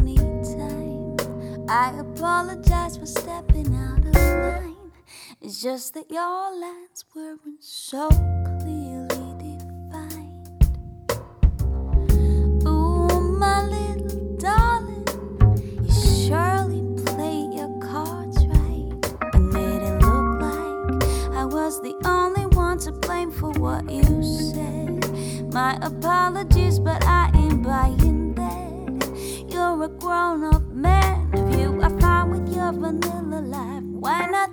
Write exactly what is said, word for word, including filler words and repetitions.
need time. I apologize for stepping out of line. It's just that your lines weren't so clearly defined. Ooh, my little darling, you surely played your cards right and made it look like I was the only one to blame for what you said. My apologies, but I ain't buying that. You're a grown-up man. If you are fine with your vanilla life, why not